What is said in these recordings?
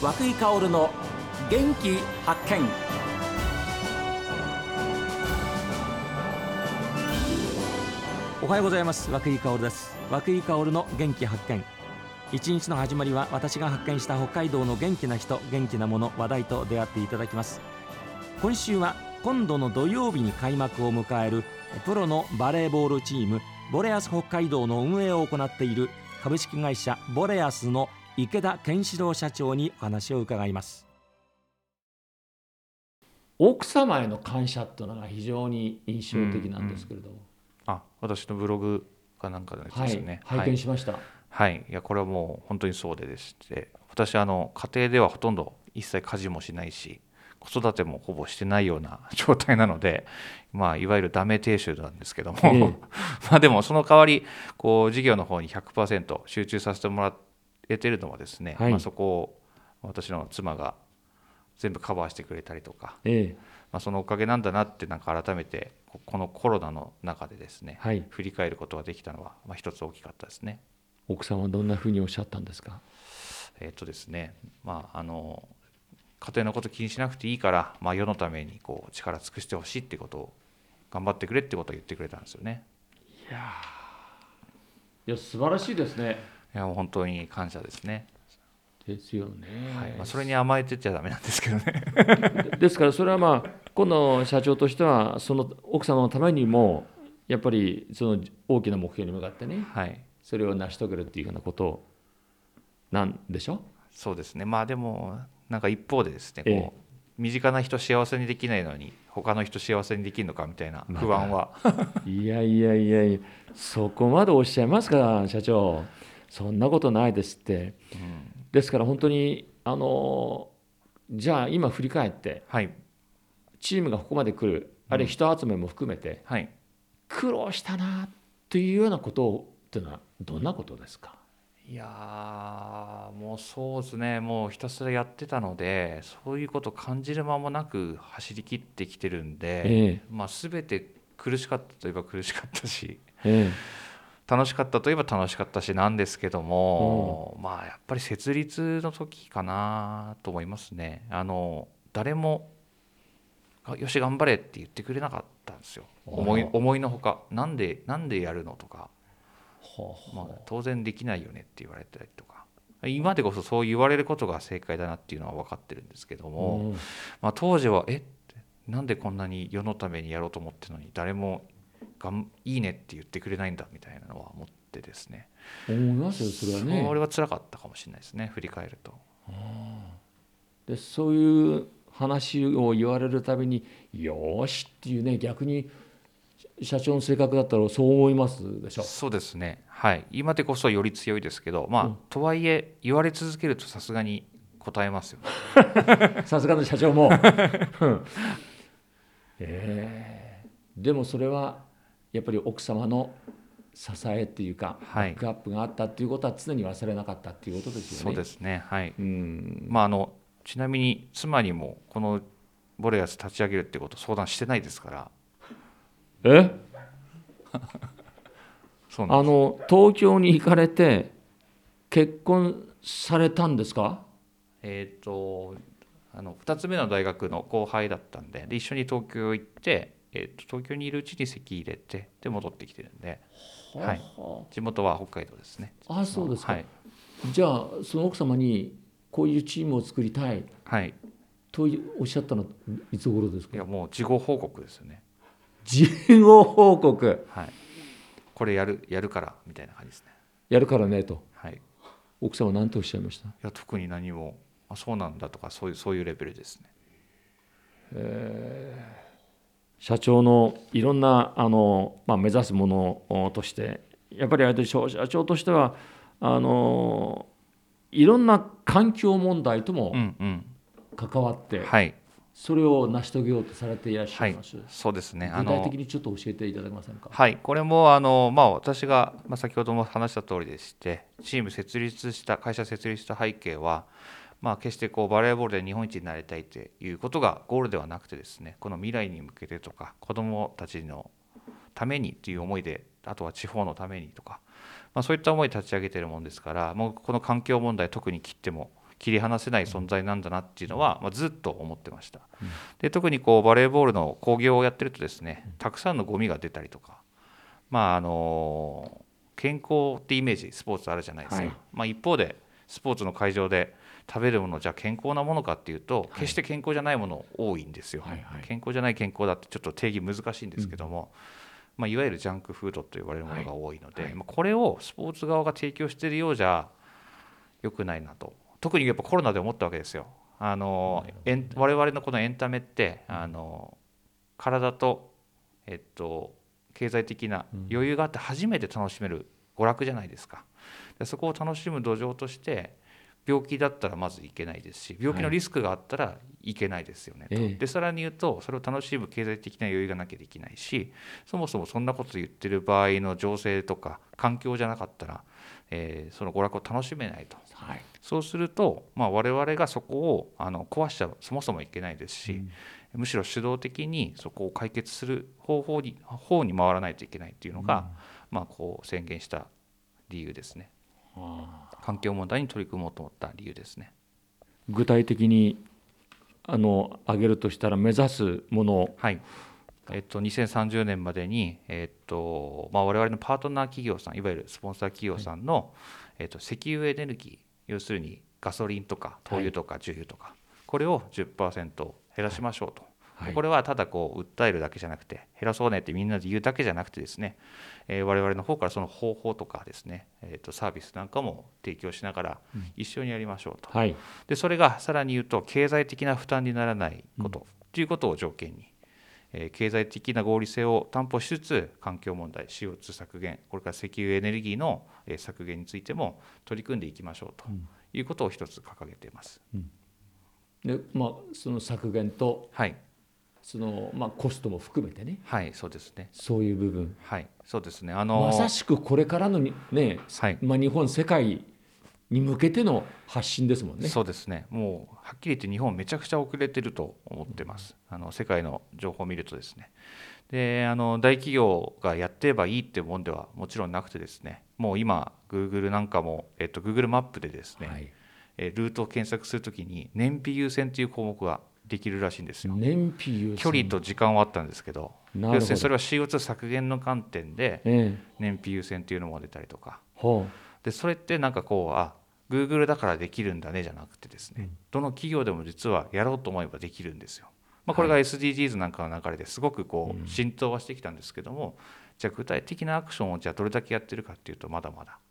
井香の元気発見。おはようございます。涌井香です。涌井香の元気発見。一日の始まりは私が発見した北海道の元気な人、元気なもの、話題と出会っていただきます。今週は今度の土曜日に開幕を迎えるプロのバレーボールチームボレアス北海道の運営を行っている株式会社ボレアスの池田健志郎社長にお話を伺います。 奥様への感謝というのが非常に印象的なんですけれども、 私のブログかなんかですね、 拝見しました。 いやこれはもう本当にそうでして、私家庭ではほとんど一切家事もしないし子育てもほぼしてないような状態なので、いわゆるダメ亭主なんですけども、でもその代わり事業の方に 100% 集中させてもらえてるのはですね、そこを私の妻が全部カバーしてくれたりとか、そのおかげなんだなって改めてこのコロナの中でですね、振り返ることができたのは一つ大きかったですね。 奥さんはどんなふうにおっしゃったんですか？ ですね、家庭のこと気にしなくていいから、世のために力尽くしてほしいってことを頑張ってくれってことを言ってくれたんですよね。 いや素晴らしいですね。 いやもう本当に感謝ですね。 ですよね。 それに甘えてちゃダメなんですけどねですからそれは今度社長としてはその奥様のためにもやっぱりその大きな目標に向かってね、それを成し遂げるっていうようなことなんでしょう。 そうですね。でも一方でですね、身近な人幸せにできないのに他の人幸せにできるのかみたいな不安は、 いやそこまでおっしゃいますか社長。そんなことないですって、ですから本当にじゃあ今振り返って、チームがここまで来る、あるいは人集めも含めて、苦労したなというようなことっていうのはどんなことですか？ いやもうそうですね、もうひたすらやってたのでそういうことを感じる間もなく走り切ってきてるんで、全て苦しかったといえば苦しかったし、楽しかったといえば楽しかったしなんですけども、やっぱり設立の時かなと思いますね。誰もよし頑張れって言ってくれなかったんですよ。思いのほかなんでやるのとか、当然できないよねって言われたりとか、今でこそそう言われることが正解だなっていうのは分かってるんですけども、当時はなんでこんなに世のためにやろうと思ってるのに誰もいいねって言ってくれないんだみたいなのは思ってですね。 思いますよそれはね。 それは辛かったかもしれないですね、振り返ると。 でそういう話を言われるたびによしっていうね、逆に社長の性格だったらそう思いますでしょ。 そうですね、今でこそより強いですけど、とはいえ言われ続けるとさすがに答えますよねさすがの社長もでもそれはやっぱり奥様の支えっていうか、バックアップがあったっていうことは常に忘れなかったっていうことですよね。 そうですね、ちなみに妻にもこのボレアス立ち上げるってことを相談してないですから。そうなんです。 東京に行かれて結婚されたんですか ？2つ目の大学の後輩だったんで、一緒に東京行って、東京にいるうちに籍入れてで戻ってきてるんで、地元は北海道ですね。 そうですか。じゃあその奥様にこういうチームを作りたい、とおっしゃったのはいつ頃ですか？ いやもう事後報告ですよね。 事後報告。 これやるからみたいな感じですね。 やるからねと。奥様は何とおっしゃいました？ いや特に何も、そうなんだとかそういうレベルですね。 社長のいろんな目指すものとしてやっぱり社長としてはいろんな環境問題とも関わって、それを成し遂げようとされていらっしゃいます。 そうですね。 具体的にちょっと教えていただけませんか？ これも私が先ほども話した通りでして、会社設立した背景は、決してバレーボールで日本一になりたいということがゴールではなくてですね、この未来に向けてとか子どもたちのためにという思いで、あとは地方のためにとか、そういった思いで立ち上げているものですから、もうこの環境問題特に切っても切り離せない存在なんだなっていうのは、ずっと思ってました。で特にこうバレーボールの興行をやってるとですね、たくさんのゴミが出たりとか、健康ってイメージスポーツあるじゃないですか、一方でスポーツの会場で食べるものじゃあ健康なものかっていうと、決して健康じゃないもの多いんですよ、健康じゃない健康だってちょっと定義難しいんですけども、いわゆるジャンクフードと呼ばれるものが多いので、これをスポーツ側が提供しているようじゃ良くないなと、特にやっぱコロナで思ったわけですよ。我々のこのエンタメって体と、経済的な余裕があって初めて楽しめる娯楽じゃないですか。でそこを楽しむ土壌として病気だったらまずいけないですし、病気のリスクがあったらいけないですよねと。でさらに言うと、それを楽しむ経済的な余裕がなきゃできないし、そもそもそんなこと言ってる場合の情勢とか環境じゃなかったら、その娯楽を楽しめないと、そうすると、我々がそこを壊しちゃうそもそもいけないですし、むしろ主導的にそこを解決する方に回らないといけないっていうのが、こう宣言した理由ですね。環境問題に取り組もうと思った理由ですね。 具体的に挙げるとしたら目指すもの、 2030年までに、我々のパートナー企業さん、いわゆるスポンサー企業さんの、石油エネルギー、要するにガソリンとか灯油とか重油とか、これを 10% 減らしましょうと。これはただこう訴えるだけじゃなくて、減らそうねってみんなで言うだけじゃなくてですね、我々の方からその方法とかですね、サービスなんかも提供しながら一緒にやりましょうと、でそれがさらに言うと経済的な負担にならないことということを条件に、経済的な合理性を担保しつつ、環境問題 CO2 削減、これから石油エネルギーの削減についても取り組んでいきましょうということを一つ掲げています。 でその削減と、そのコストも含めてね、 そうですね、 そういう部分、 そうですね、 まさしくこれからのね、日本世界に向けての発信ですもんね。 そうですね、もうはっきり言って日本めちゃくちゃ遅れてると思ってます。世界の情報を見るとですね、で大企業がやってればいいっていうもんではもちろんなくてですね、もう今 Google なんかも、Google マップでですね、ルートを検索するときに燃費優先という項目ができるらしいんですよ。 燃費優先、 距離と時間はあったんですけど、要するにそれは CO2 削減の観点で燃費優先というのも出たりとか、でそれってなんかこうGoogle だからできるんだねじゃなくてですね、どの企業でも実はやろうと思えばできるんですよ。これが SDGs なんかの流れですごくこう浸透はしてきたんですけども、じゃあ具体的なアクションをじゃあどれだけやってるかっていうとまだまだ。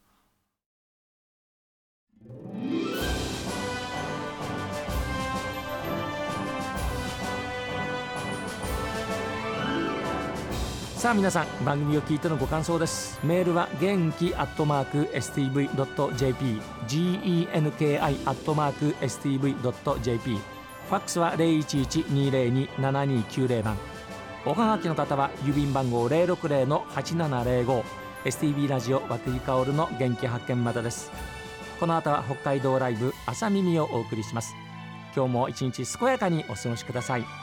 さあ皆さん、番組を聞いてのご感想です。メールは元気@stv.jp、 genki@stv.jp、 ファックスは 011-202-7290 番。おはがきの方は郵便番号 060-8705、 STV ラジオ和久井薫の元気発見までです。この後は北海道ライブ朝耳をお送りします。今日も一日健やかにお過ごしください。